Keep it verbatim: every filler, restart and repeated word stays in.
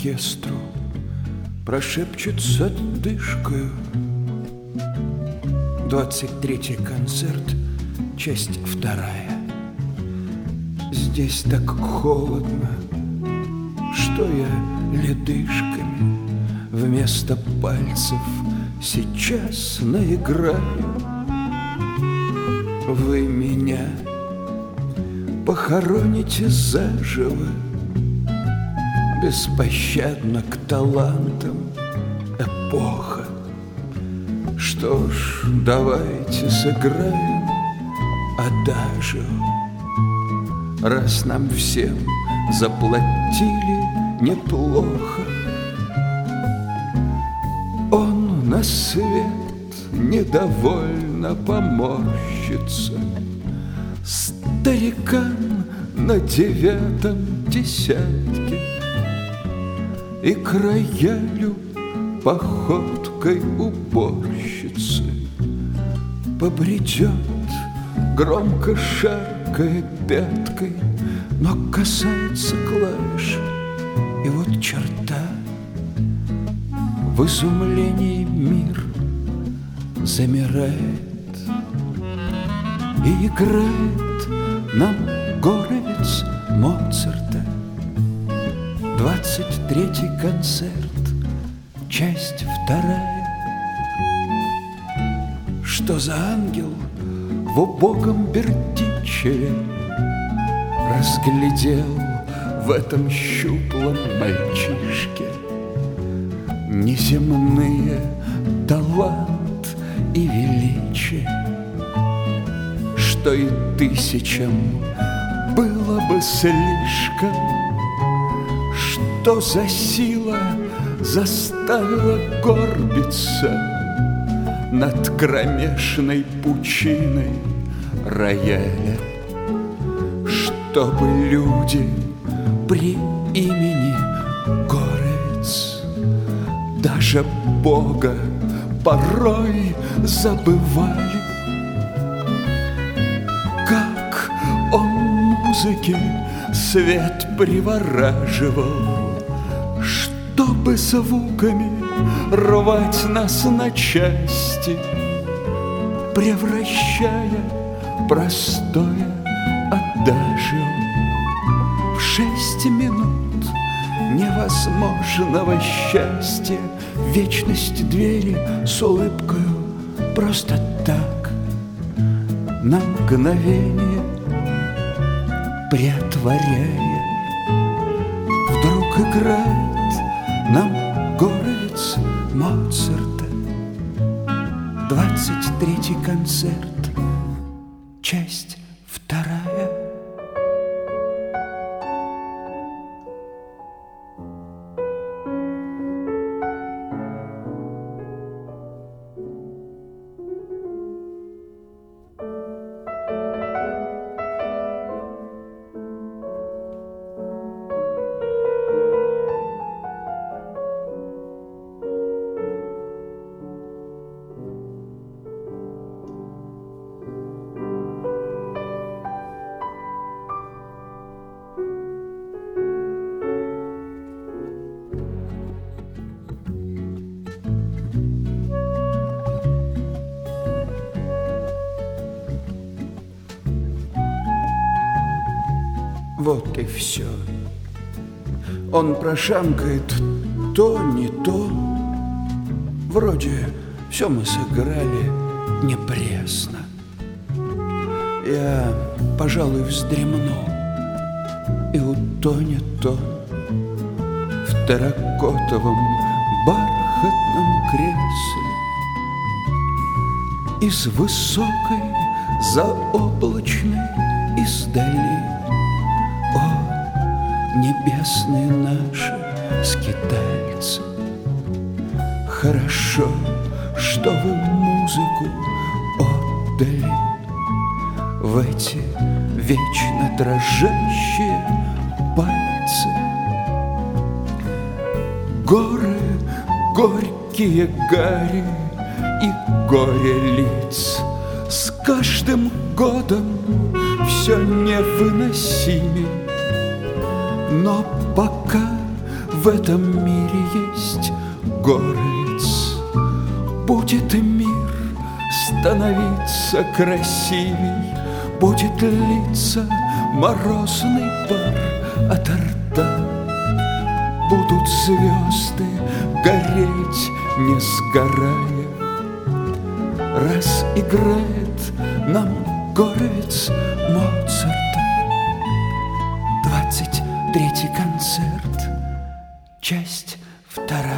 оркестру прошепчет с отдышкою. Двадцать третий концерт, часть вторая. Здесь так холодно, что я ледышками вместо пальцев сейчас наиграю. Вы меня похороните заживо, беспощадно к талантам эпоха. Что ж, давайте сыграем адажио, раз нам всем заплатили неплохо. Он на свет недовольно поморщится, старикан на девятом десятке, и к роялю походкой уборщицы побредет, громко шаркая пяткой, но касается клавиш, и вот черта. В изумлении мир замирает и играет нам горовец Моцарта. Двадцать третий концерт, часть вторая. Что за ангел в убогом Бердичеве разглядел в этом щуплом мальчишке неземные талант и величие, что и тысячам было бы слишком, что за сила заставила горбиться над кромешной пучиной рояля, чтобы люди при имени Горец даже Бога порой забывали. Как он музыке свет привораживал, чтобы звуками рвать нас на части, превращая простое адажио в шесть минут невозможного счастья, вечность двери с улыбкою просто так на мгновение приотворяя. Вдруг играет нам горовец Моцарта. Двадцать третий концерт, часть вторая. Вот и все. Он прошамкает то, не то. Вроде все мы сыграли не пресно. Я, пожалуй, вздремну, и утонет он в терракотовом бархатном кресле. Из высокой заоблачной издали, о, небесные наши скитальцы, хорошо, что вы музыку отдали в эти вечно дрожащие пальцы. Горы, горькие гари и горе лиц с каждым годом все невыносимей. Но пока в этом мире есть горец. Будет мир становиться красивей, будет литься морозный пар ото рта. Будут звезды гореть, не сгорая, раз играет нам горец Моцарта. Двадцать третий концерт, часть вторая.